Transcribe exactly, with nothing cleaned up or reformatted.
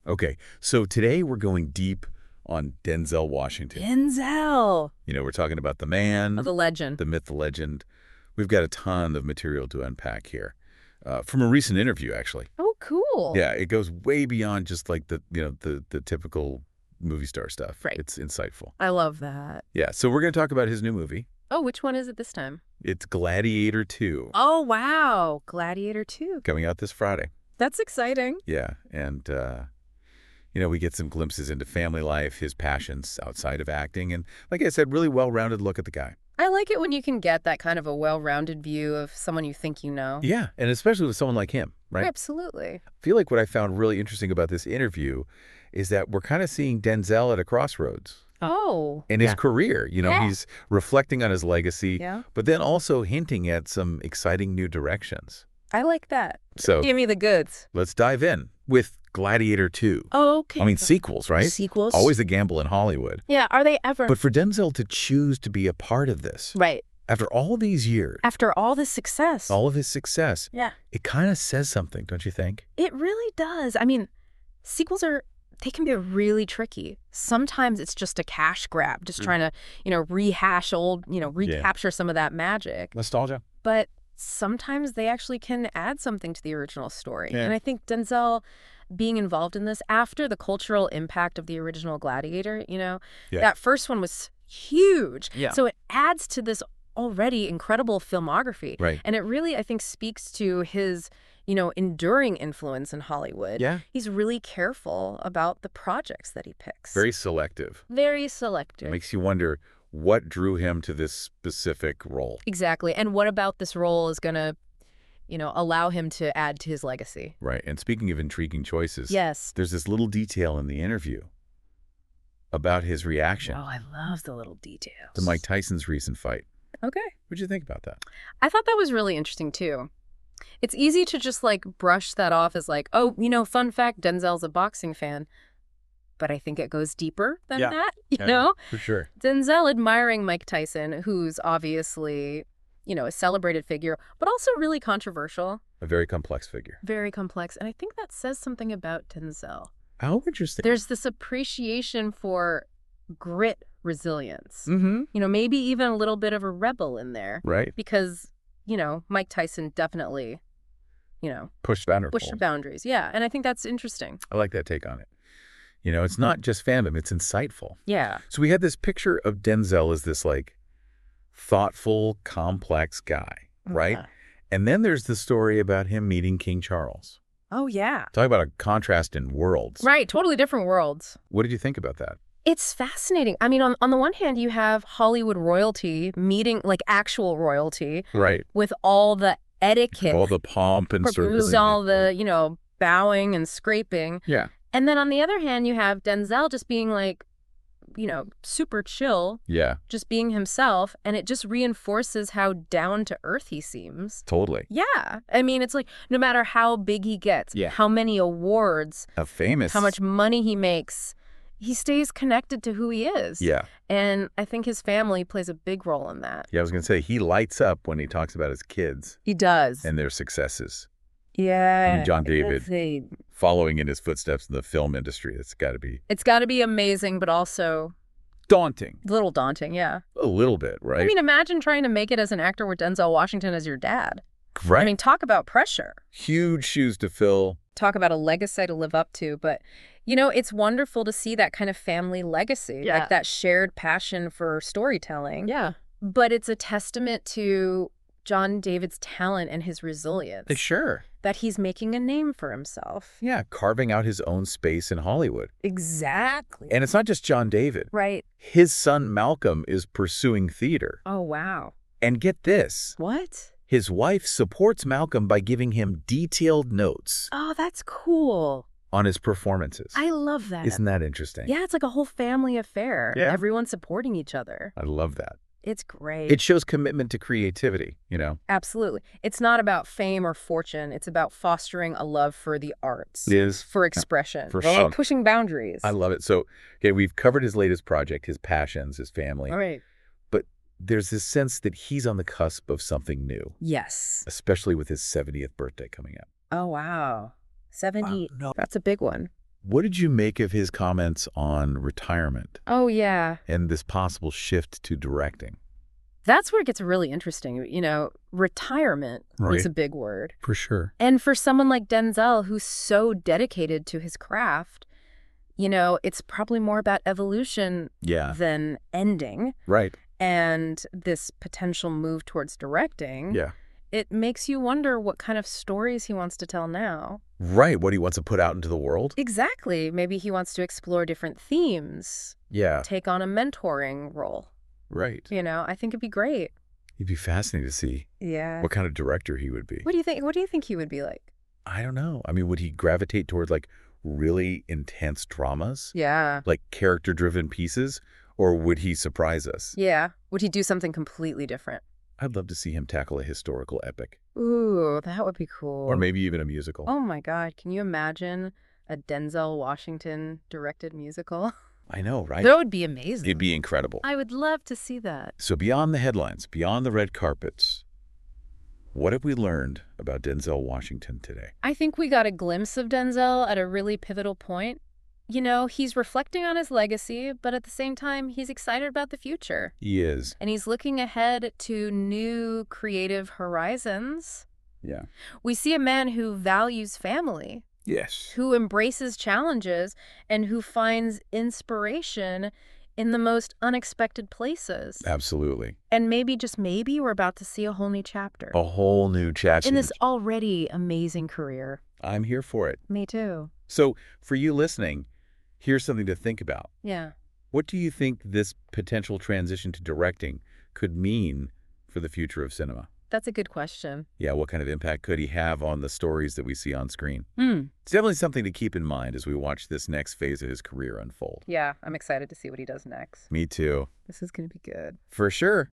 Okay, so today we're going deep on Denzel Washington. Denzel. You know, we're talking about the man, Oh, the legend. the myth, the legend. We've got a ton of material to unpack here. Uh, from a recent interview, actually. Oh, cool. Yeah, it goes way beyond just like the, you know, the, the typical movie star stuff. Right. It's insightful. I love that. Yeah, so we're going to talk about his new movie. Oh, which one is it this time? It's Gladiator two. Oh, wow. Gladiator two. Coming out this Friday. That's exciting. Yeah, and, uh, you know, we get some glimpses into family life, his passions outside of acting, and like I said, really well-rounded look at the guy. I like it when you can get that kind of a well-rounded view of someone you think you know. Yeah, and especially with someone like him, right? Absolutely. I feel like what I found really interesting about this interview is that we're kind of seeing Denzel at a crossroads Oh. in his Yeah. career. You know, Yeah. he's reflecting on his legacy, Yeah. but then also hinting at some exciting new directions. I like that. So Give me the goods. let's dive in with Gladiator two. Oh, okay. I mean, sequels, right? Sequels? Always a gamble in Hollywood. Yeah, are they ever? But for Denzel to choose to be a part of this, Right. after all these years, After all this success. all of his success, Yeah. it kind of says something, don't you think? It really does. I mean, sequels are, they can be really tricky. Sometimes it's just a cash grab, just trying to, you know, rehash old, you know, Yeah. recapture some of that magic. Nostalgia. But sometimes they actually can add something to the original story. Yeah. And I think Denzel being involved in this after the cultural impact of the original Gladiator, you know, Yeah. that first one was huge. Yeah. So it adds to this already incredible filmography. Right. And it really, I think, speaks to his, you know, enduring influence in Hollywood. Yeah. He's really careful about the projects that he picks. Very selective. Very selective. Makes you wonder what drew him to this specific role. Exactly. And what about this role is going to, you know, allow him to add to his legacy? Right. And speaking of intriguing choices, Yes. there's this little detail in the interview about his reaction Oh, I love the little details. to Mike Tyson's recent fight. Okay. What'd you think about that? I thought that was really interesting, too. It's easy to just, like, brush that off as, like, oh, you know, fun fact, Denzel's a boxing fan. But I think it goes deeper than Yeah. that, you Yeah. know? For sure. Denzel admiring Mike Tyson, who's obviously, you know, a celebrated figure, but also really controversial, A very complex figure. very complex. And I think that says something about Denzel. How interesting. There's this appreciation for grit, resilience. Mm-hmm. You know, maybe even a little bit of a rebel in there. Right. Because, you know, Mike Tyson definitely, you know, Push boundaries. pushed the boundaries. Yeah, and I think that's interesting. I like that take on it. You know, it's not just fandom, it's insightful. Yeah. So we had this picture of Denzel as this, like, thoughtful, complex guy, right? Yeah. And then there's the story about him meeting King Charles. Oh, yeah. Talk about a contrast in worlds. Right, totally different worlds. What did you think about that? It's fascinating. I mean, on, on the one hand, you have Hollywood royalty meeting, like actual royalty, Right. with all the etiquette, All the pomp and circus. all the, you know, bowing and scraping. Yeah. And then on the other hand, you have Denzel just being like, you know, super chill, Yeah, just being himself. And it just reinforces how down to earth he seems. totally. Yeah. I mean, it's like no matter how big he gets, Yeah. how many awards, A famous. how much money he makes, he stays connected to who he is. Yeah. And I think his family plays a big role in that. Yeah, I was going to say, he lights up when he talks about his kids He does. and their successes. yeah. And John David Let's see. following in his footsteps in the film industry. It's got to be It's got to be amazing, but also daunting. a little daunting, yeah. A little bit, right? I mean, imagine trying to make it as an actor with Denzel Washington as your dad. right. I mean, talk about pressure. Huge shoes to fill. Talk about a legacy to live up to. But, you know, it's wonderful to see that kind of family legacy, Yeah. like that shared passion for storytelling. Yeah, But it's a testament to John David's talent and his resilience, Sure. that he's making a name for himself. Yeah, carving out his own space in Hollywood. Exactly. And it's not just John David. Right. His son Malcolm is pursuing theater. Oh, wow. And get this, What? his wife supports Malcolm by giving him detailed notes Oh, that's cool. on his performances. I love that. Isn't that interesting? Yeah, it's like a whole family affair. Yeah. Everyone supporting each other. I love that. It's great. It shows commitment to creativity, you know? Absolutely. It's not about fame or fortune. It's about fostering a love for the arts. It is. For expression. For Well, sure. Pushing boundaries. I love it. So, okay, we've covered his latest project, his passions, his family. All right. But there's this sense that he's on the cusp of something new, Yes. especially with his seventieth birthday coming up. Oh, wow. seventy. Wow, no. That's a big one. What did you make of his comments on retirement Oh, yeah. and this possible shift to directing? That's where it gets really interesting. You know, retirement Right. is a big word. For sure. And for someone like Denzel, who's so dedicated to his craft, you know, it's probably more about evolution Yeah. than ending. Right. And this potential move towards directing, Yeah. it makes you wonder what kind of stories he wants to tell now. Right. What he wants to put out into the world? Exactly. Maybe he wants to explore different themes, Yeah. take on a mentoring role. Right. You know, I think it'd be great. It'd be fascinating to see Yeah. what kind of director he would be. What do you think? What do you think he would be like? I don't know. I mean, would he gravitate towards like really intense dramas? Yeah. Like character-driven pieces? Or would he surprise us? Yeah. Would he do something completely different? I'd love to see him tackle a historical epic. Ooh, that would be cool. Or maybe even a musical. Oh my God. Can you imagine a Denzel Washington directed musical? I know, right? That would be amazing. It'd be incredible. I would love to see that. So beyond the headlines, beyond the red carpets, what have we learned about Denzel Washington today? I think we got a glimpse of Denzel at a really pivotal point. You know, he's reflecting on his legacy, but at the same time, he's excited about the future. He is. And he's looking ahead to new creative horizons. Yeah. We see a man who values family, Yes. who embraces challenges, and who finds inspiration in the most unexpected places. Absolutely. And maybe, just maybe, we're about to see a whole new chapter A whole new chapter. in this already amazing career. I'm here for it. Me too. So for you listening, here's something to think about. Yeah. What do you think this potential transition to directing could mean for the future of cinema? That's a good question. Yeah, what kind of impact could he have on the stories that we see on screen? Hmm. It's definitely something to keep in mind as we watch this next phase of his career unfold. Yeah, I'm excited to see what he does next. Me too. This is going to be good. For sure.